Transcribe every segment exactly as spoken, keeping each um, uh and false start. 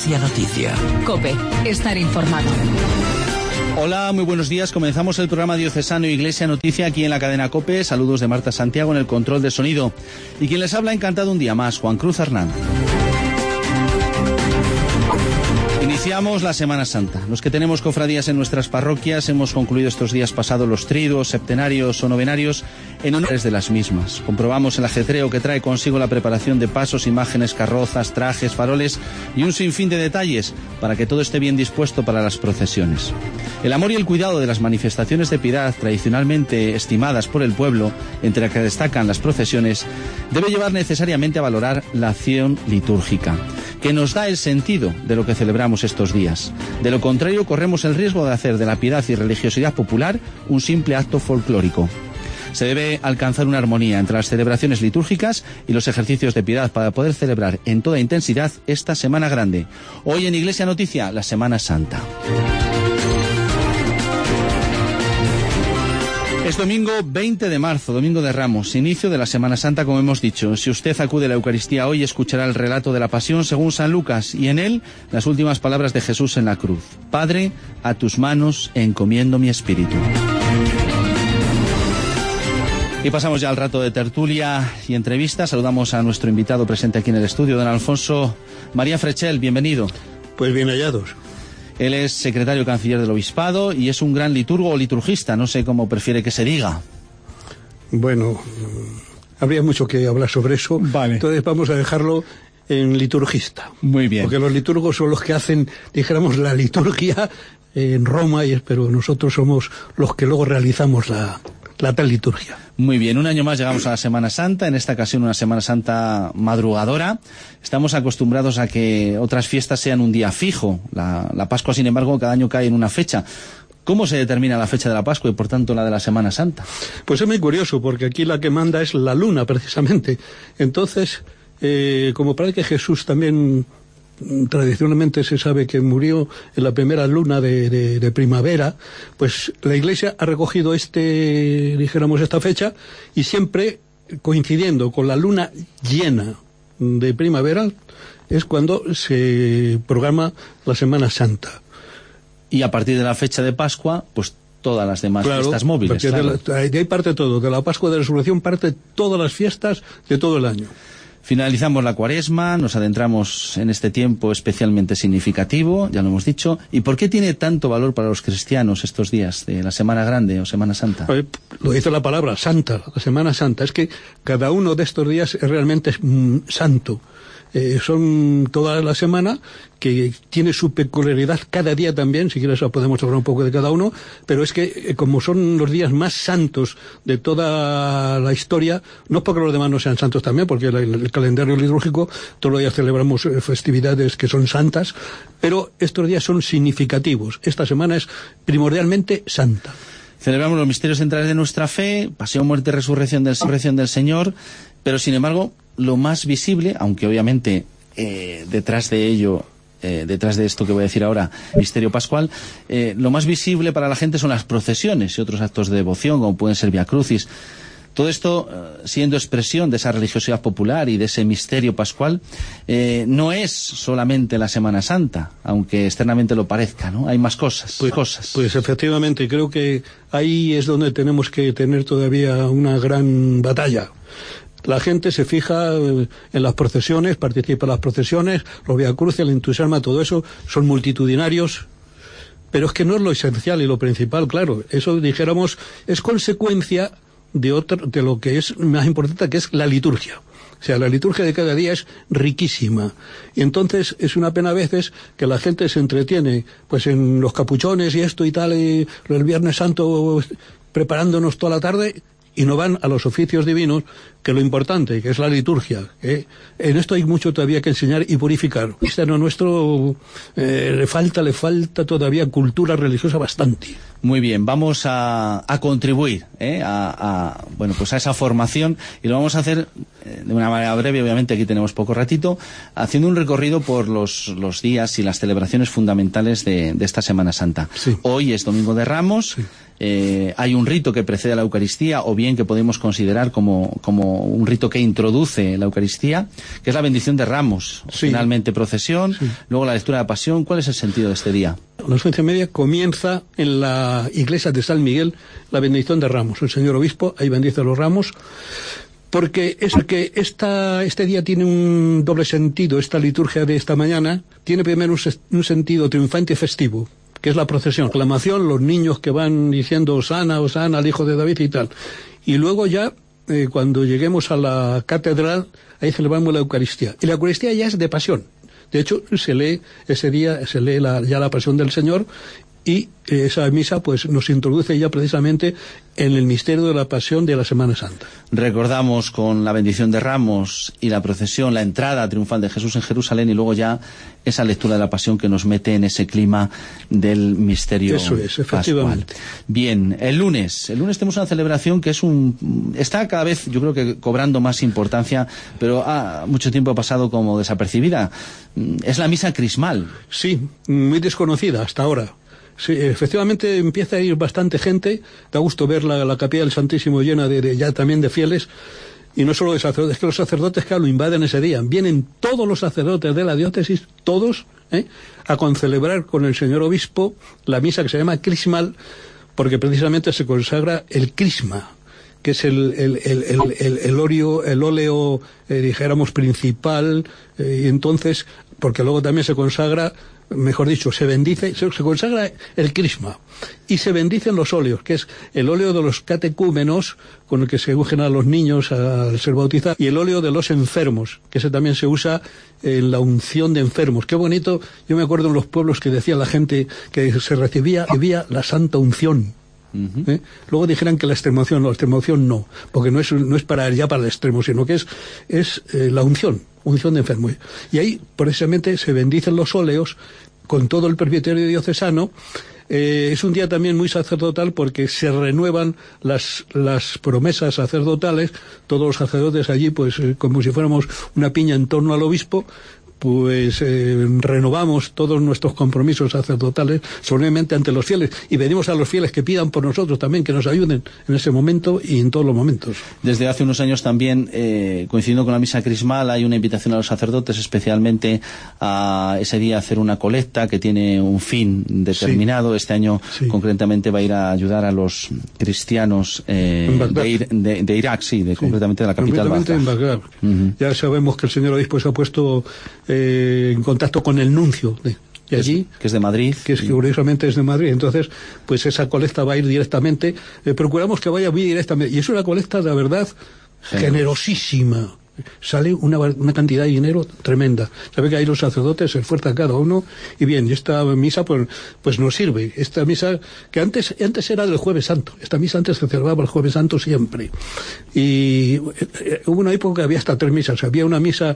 Iglesia Noticia. COPE, estar informado. Hola, muy buenos días. Comenzamos el programa diocesano Iglesia Noticia aquí en la cadena COPE. Saludos de Marta Santiago en el control de sonido. Y quien les habla, encantado un día más, Juan Cruz Hernán. Iniciamos la Semana Santa. Los que tenemos cofradías en nuestras parroquias hemos concluido estos días pasados los triduos, septenarios o novenarios en honores de las mismas. Comprobamos el ajetreo que trae consigo la preparación de pasos, imágenes, carrozas, trajes, faroles y un sinfín de detalles para que todo esté bien dispuesto para las procesiones. El amor y el cuidado de las manifestaciones de piedad tradicionalmente estimadas por el pueblo, entre las que destacan las procesiones, debe llevar necesariamente a valorar la acción litúrgica, que nos da el sentido de lo que celebramos estos días. De lo contrario, corremos el riesgo de hacer de la piedad y religiosidad popular un simple acto folclórico. Se debe alcanzar una armonía entre las celebraciones litúrgicas y los ejercicios de piedad para poder celebrar en toda intensidad esta Semana Grande. Hoy en Iglesia Noticia, la Semana Santa. Es domingo veinte de marzo, domingo de Ramos, inicio de la Semana Santa, como hemos dicho. Si usted acude a la Eucaristía hoy, escuchará el relato de la Pasión según San Lucas y en él las últimas palabras de Jesús en la cruz. Padre, a tus manos encomiendo mi espíritu. Y pasamos ya al rato de tertulia y entrevista. Saludamos a nuestro invitado presente aquí en el estudio, don Alfonso María Frechel. Bienvenido. Pues bien hallados. Él es secretario canciller del Obispado y es un gran liturgo o liturgista, no sé cómo prefiere que se diga. Bueno, habría mucho que hablar sobre eso, vale. Entonces vamos a dejarlo en liturgista. Muy bien. Porque los liturgos son los que hacen, dijéramos, la liturgia en Roma, y pero nosotros somos los que luego realizamos la, la tal liturgia. Muy bien, un año más llegamos a la Semana Santa, en esta ocasión una Semana Santa madrugadora. Estamos acostumbrados a que otras fiestas sean un día fijo. La, la Pascua, sin embargo, cada año cae en una fecha. ¿Cómo se determina la fecha de la Pascua y, por tanto, la de la Semana Santa? Pues es muy curioso, porque aquí la que manda es la luna, precisamente. Entonces, eh, como parece que Jesús también tradicionalmente se sabe que murió en la primera luna de, de, de primavera, pues la Iglesia ha recogido este, dijéramos, esta fecha, y siempre coincidiendo con la luna llena de primavera es cuando se programa la Semana Santa. Y a partir de la fecha de Pascua, pues todas las demás claro, fiestas móviles. Claro. De, la, de ahí parte todo, de la Pascua de la Resurrección parte todas las fiestas de todo el año. Finalizamos la Cuaresma, nos adentramos en este tiempo especialmente significativo, ya lo hemos dicho. ¿Y por qué tiene tanto valor para los cristianos estos días de la Semana Grande o Semana Santa? Lo dice la palabra, Santa, la Semana Santa. Es que cada uno de estos días es realmente mm, santo. Eh, son toda la semana, que tiene su peculiaridad cada día también, si quieres podemos hablar un poco de cada uno, pero es que eh, como son los días más santos de toda la historia, no es porque los demás no sean santos también, porque el, el calendario litúrgico, todos los días celebramos eh, festividades que son santas, pero estos días son significativos. Esta semana es primordialmente santa. Celebramos los misterios centrales de nuestra fe, pasión, muerte, resurrección del, resurrección del Señor, pero sin embargo, lo más visible, aunque obviamente eh, detrás de ello, eh, detrás de esto que voy a decir ahora, misterio pascual, eh, lo más visible para la gente son las procesiones y otros actos de devoción, como pueden ser Vía Crucis. Todo esto, eh, siendo expresión de esa religiosidad popular y de ese misterio pascual, eh, no es solamente la Semana Santa, aunque externamente lo parezca, ¿no? Hay más cosas, pues, cosas. Pues efectivamente, creo que ahí es donde tenemos que tener todavía una gran batalla. La gente se fija en las procesiones, participa en las procesiones, los Vía Crucis, el entusiasmo, todo eso, son multitudinarios, pero es que no es lo esencial y lo principal, claro. Eso, dijéramos, es consecuencia de otro, de lo que es más importante, que es la liturgia. O sea, la liturgia de cada día es riquísima. Y entonces es una pena a veces que la gente se entretiene pues en los capuchones y esto y tal, y el Viernes Santo preparándonos toda la tarde, y no van a los oficios divinos, que lo importante, que es la liturgia. ¿eh? En esto hay mucho todavía que enseñar y purificar. Al cristiano nuestro eh, le falta, le falta todavía cultura religiosa bastante. Muy bien, vamos a, a contribuir ¿eh? a, a, bueno, pues a esa formación, y lo vamos a hacer eh, de una manera breve, obviamente aquí tenemos poco ratito, haciendo un recorrido por los, los días y las celebraciones fundamentales de, de esta Semana Santa. Sí. Hoy es Domingo de Ramos. Sí. eh, hay un rito que precede a la Eucaristía, o bien que podemos considerar como, como un rito que introduce la Eucaristía, que es la bendición de ramos. Sí. Finalmente procesión, sí. Luego la lectura de la pasión. ¿Cuál es el sentido de este día? A las once y media comienza en la iglesia de San Miguel la bendición de ramos. El señor obispo ahí bendice los ramos, porque es que esta, este día tiene un doble sentido. Esta liturgia de esta mañana tiene primero un, un sentido triunfante y festivo, que es la procesión, aclamación, los niños que van diciendo Hosana, Hosana al hijo de David y tal. Y luego ya, eh, cuando lleguemos a la catedral, ahí celebramos la Eucaristía. Y la Eucaristía ya es de pasión. De hecho, se lee ese día, se lee la, ya la pasión del Señor, y esa misa pues nos introduce ya precisamente en el misterio de la pasión de la Semana Santa. Recordamos con la bendición de ramos y la procesión, la entrada triunfal de Jesús en Jerusalén, y luego ya esa lectura de la pasión que nos mete en ese clima del misterio Eso es, efectivamente. pascual. Bien, el lunes, el lunes tenemos una celebración que es un, está cada vez, yo creo que cobrando más importancia, pero ha mucho tiempo ha pasado como desapercibida. Es la misa crismal. Sí, muy desconocida hasta ahora. Sí, efectivamente empieza a ir bastante gente. Da gusto ver la, la capilla del Santísimo llena de, de ya también de fieles, y no solo de sacerdotes, es que los sacerdotes que lo invaden ese día. Vienen todos los sacerdotes de la diócesis, todos, ¿eh? a concelebrar con el señor obispo la misa que se llama crismal, porque precisamente se consagra el crisma, que es el, el, el, el, el, el óleo, el óleo eh, dijéramos, principal, eh, y entonces, porque luego también se consagra, mejor dicho, se bendice, se, se consagra el crisma, y se bendicen los óleos, que es el óleo de los catecúmenos, con el que se ungen a los niños al ser bautizados, y el óleo de los enfermos, que ese también se usa en la unción de enfermos. Qué bonito, yo me acuerdo en los pueblos que decía la gente que se recibía, recibía la santa unción. Uh-huh. ¿Eh? Luego dijeran que la extremaunción no, la extremaunción no, porque no es, no es para ya para el extremo, sino que es, es eh, la unción, unción de enfermo. Y ahí precisamente se bendicen los óleos con todo el presbiterio diocesano. Eh, es un día también muy sacerdotal porque se renuevan las, las promesas sacerdotales, todos los sacerdotes allí, pues eh, como si fuéramos una piña en torno al obispo, pues eh, renovamos todos nuestros compromisos sacerdotales solemnemente ante los fieles, y pedimos a los fieles que pidan por nosotros también, que nos ayuden en ese momento y en todos los momentos. Desde hace unos años también, eh, coincidiendo con la misa crismal, hay una invitación a los sacerdotes especialmente a ese día hacer una colecta que tiene un fin determinado. Sí. Este año sí. concretamente va a ir a ayudar a los cristianos eh, de, Ir, de, de Irak, sí, de, sí. concretamente de la capital Bagdad. En Bagdad. Uh-huh. Ya sabemos que el señor obispo se ha puesto Eh, en contacto con el nuncio de, de allí, es, que es de Madrid, que es que curiosamente es de Madrid. Entonces pues esa colecta va a ir directamente, eh, procuramos que vaya muy directamente, y es una colecta de verdad Generos. generosísima. Sale una, una cantidad de dinero tremenda. Sabe que ahí los sacerdotes se esfuerzan cada uno, y bien, y esta misa pues, pues nos sirve. Esta misa que antes antes era del Jueves Santo, esta misa antes se celebraba el Jueves Santo siempre, y eh, hubo una época que había hasta tres misas. Había una misa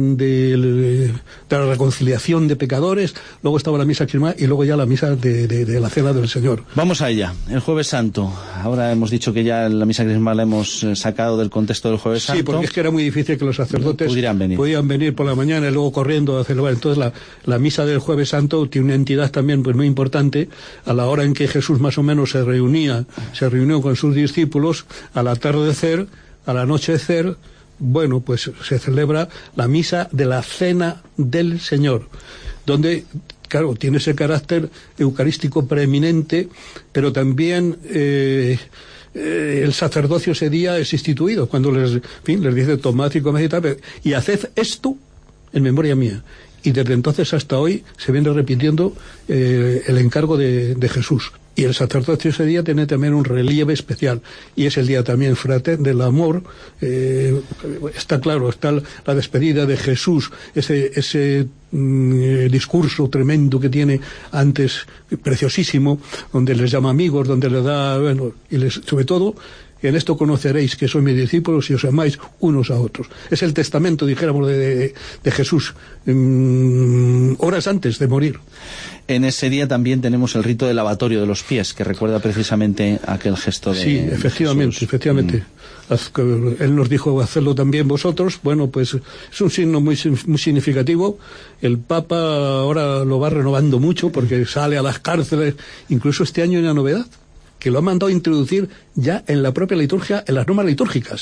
de, de la reconciliación de pecadores, luego estaba la misa crismal, y luego ya la misa de, de, de la cena del Señor. Vamos a ella, el Jueves Santo. Ahora hemos dicho que ya la misa crismal la hemos sacado del contexto del Jueves Santo. Sí, porque es que era muy difícil que los sacerdotes venir. podían venir por la mañana y luego corriendo a celebrar. Entonces la, la misa del Jueves Santo tiene una entidad también pues muy importante. A la hora en que Jesús más o menos se reunía, se reunió con sus discípulos, al atardecer, al anochecer, bueno, pues se celebra la misa de la Cena del Señor, donde claro, tiene ese carácter eucarístico preeminente, pero también eh, Eh, el sacerdocio ese día es instituido, cuando les, en fin, les dice tomad y comed y tal, y haced esto en memoria mía. Y desde entonces hasta hoy se viene repitiendo eh, el encargo de, de Jesús. Y el sacerdocio ese día tiene también un relieve especial, y es el día también frater del amor. Eh, está claro, está la despedida de Jesús, ese ese mm, discurso tremendo que tiene antes, preciosísimo, donde les llama amigos, donde les da, bueno, y les, sobre todo, en esto conoceréis que sois mis discípulos si os amáis unos a otros. Es el testamento, dijéramos, de, de, de Jesús, mmm, horas antes de morir. En ese día también tenemos el rito del lavatorio de los pies, que recuerda precisamente aquel gesto de Sí, efectivamente, Jesús. efectivamente. Mm. Él nos dijo hacerlo también vosotros. Bueno, pues es un signo muy, muy significativo. El Papa ahora lo va renovando mucho porque sale a las cárceles. Incluso este año hay una novedad. que lo han mandado a introducir ya en la propia liturgia, en las normas litúrgicas,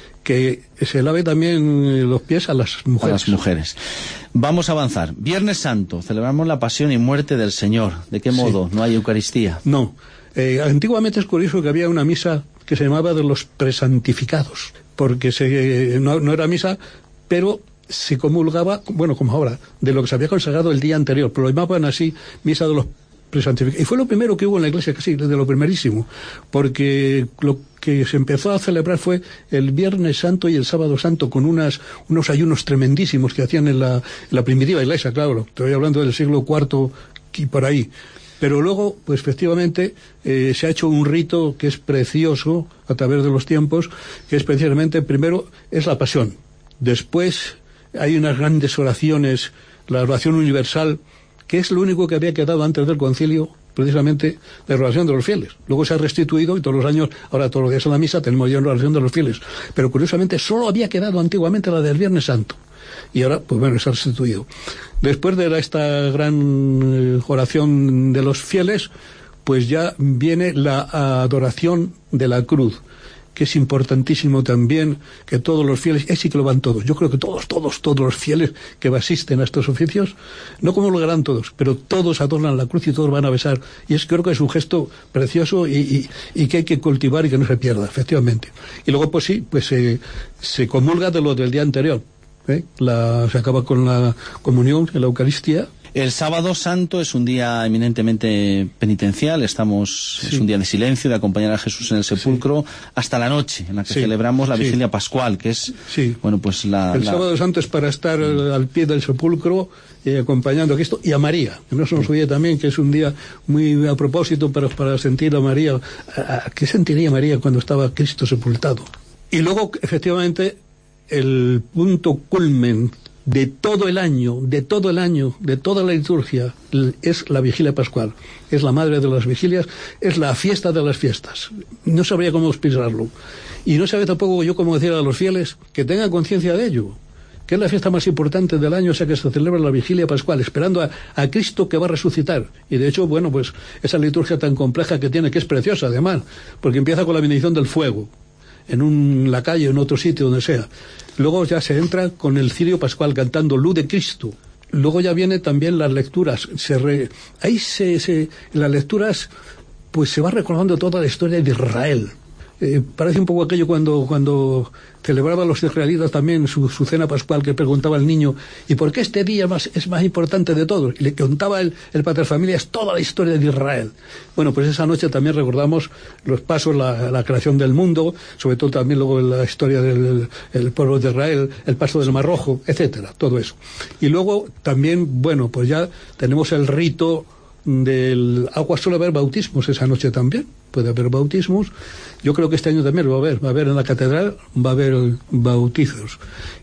que se lave también los pies a las mujeres. A las mujeres. Vamos a avanzar. Viernes Santo, celebramos la pasión y muerte del Señor. ¿De qué modo? Sí. ¿No hay Eucaristía? No. Eh, antiguamente es curioso que había una misa que se llamaba de los presantificados, porque se, no, no era misa, pero se comulgaba, bueno, como ahora, de lo que se había consagrado el día anterior, pero lo llamaban así, misa de los presantificados. Y fue lo primero que hubo en la iglesia, casi, de lo primerísimo, porque lo que se empezó a celebrar fue el Viernes Santo y el Sábado Santo, con unas, unos ayunos tremendísimos que hacían en la, en la primitiva iglesia, claro, estoy hablando del siglo cuarto y por ahí. Pero luego, pues efectivamente, eh, se ha hecho un rito que es precioso a través de los tiempos, que es precisamente, primero, es la pasión. Después hay unas grandes oraciones, la oración universal, que es lo único que había quedado antes del concilio, precisamente, de oración de los fieles. Luego se ha restituido y todos los años, ahora todos los días en la misa, tenemos ya una oración de los fieles. Pero curiosamente, solo había quedado antiguamente la del Viernes Santo. Y ahora, pues bueno, se ha restituido. Después de esta gran oración de los fieles, pues ya viene la adoración de la cruz, que es importantísimo también que todos los fieles, es sí que lo van todos, yo creo que todos, todos, todos los fieles que asisten a estos oficios, no como lo harán todos, pero todos adornan la cruz y todos van a besar, y es creo que es un gesto precioso y, y, y que hay que cultivar y que no se pierda, efectivamente. Y luego pues sí, pues eh, se comulga de lo del día anterior, ¿eh? la, se acaba con la comunión, en la Eucaristía. El Sábado Santo es un día eminentemente penitencial, estamos, sí. es un día de silencio, de acompañar a Jesús en el sepulcro, sí. hasta la noche, en la que sí. celebramos la vigilia sí. pascual, que es, sí. bueno, pues la... El la... Sábado Santo es para estar mm. al pie del sepulcro, eh, acompañando a Cristo, y a María, que no se nos olvide también que es un día muy a propósito para, para sentir a María. ¿A, a qué sentiría María cuando estaba Cristo sepultado? Y luego, efectivamente, el punto culmen de todo el año, de todo el año, de toda la liturgia, es la vigilia pascual. Es la madre de las vigilias, es la fiesta de las fiestas. No sabría cómo expresarlo. Y no sabría tampoco yo cómo decir a los fieles que tengan conciencia de ello, que es la fiesta más importante del año, o sea que se celebra la vigilia pascual, esperando a, a Cristo que va a resucitar. Y de hecho, bueno, pues esa liturgia tan compleja que tiene, que es preciosa además, porque empieza con la bendición del fuego, en un, la calle, en otro sitio, donde sea. Luego ya se entra con el cirio pascual cantando Luz de Cristo. Luego ya vienen también las lecturas. Se re, ahí se, se, en las lecturas pues se va recordando toda la historia de Israel. Eh, parece un poco aquello cuando, cuando celebraban los israelitas también su, su cena pascual, que preguntaba al niño, ¿y por qué este día más, es más importante de todos? Y le contaba el, el Pater Familias toda la historia de Israel. Bueno, pues esa noche también recordamos los pasos, la, la creación del mundo, sobre todo también luego la historia del el pueblo de Israel, el paso del Mar Rojo, etcétera, todo eso. Y luego también, bueno, pues ya tenemos el rito del agua. Suele haber bautismos esa noche también, puede haber bautismos. Yo creo que este año también lo va a haber, va a haber en la catedral, va a haber bautizos.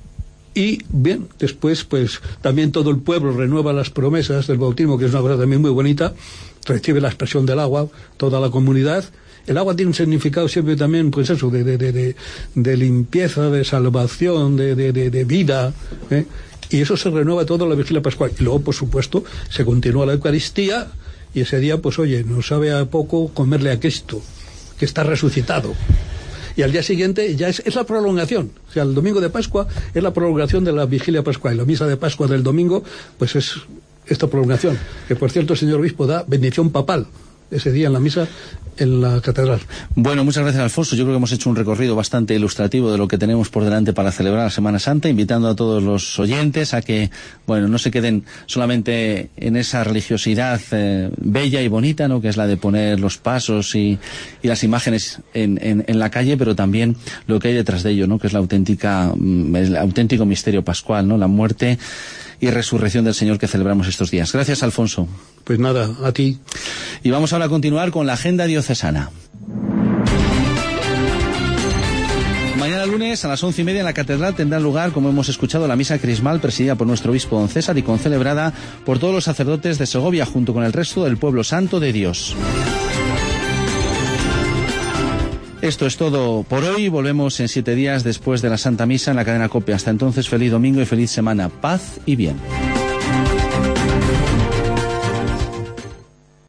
Y bien, después pues también todo el pueblo renueva las promesas del bautismo, que es una cosa también muy bonita, recibe la expresión del agua, toda la comunidad. El agua tiene un significado siempre también, pues eso, de, de, de, de, de limpieza, de salvación, de, de, de, de vida, ¿eh? Y eso se renueva toda la vigilia pascual. Y luego, por supuesto, se continúa la Eucaristía, y ese día, pues oye, nos sabe a poco comerle a Cristo, que está resucitado. Y al día siguiente ya es, es la prolongación. O sea, el domingo de Pascua es la prolongación de la vigilia pascual. Y la misa de Pascua del domingo, pues es esta prolongación. Que, por cierto, el señor obispo da bendición papal ese día en la misa en la catedral. Bueno, muchas gracias, Alfonso. Yo creo que hemos hecho un recorrido bastante ilustrativo de lo que tenemos por delante para celebrar la Semana Santa, invitando a todos los oyentes a que, bueno, no se queden solamente en esa religiosidad eh, bella y bonita, ¿no?, que es la de poner los pasos y, y las imágenes en, en, en la calle, pero también lo que hay detrás de ello, ¿no?, que es la auténtica, el auténtico misterio pascual, ¿no?, la muerte y resurrección del Señor que celebramos estos días. Gracias, Alfonso. Pues nada, a ti. Y vamos ahora a continuar con la agenda diocesana. Mañana lunes a las once y media en la catedral tendrá lugar, como hemos escuchado, la misa crismal presidida por nuestro obispo don César y concelebrada por todos los sacerdotes de Segovia junto con el resto del pueblo santo de Dios. Esto es todo por hoy. Volvemos en siete días después de la Santa Misa en la cadena COPE. Hasta entonces, feliz domingo y feliz semana. Paz y bien.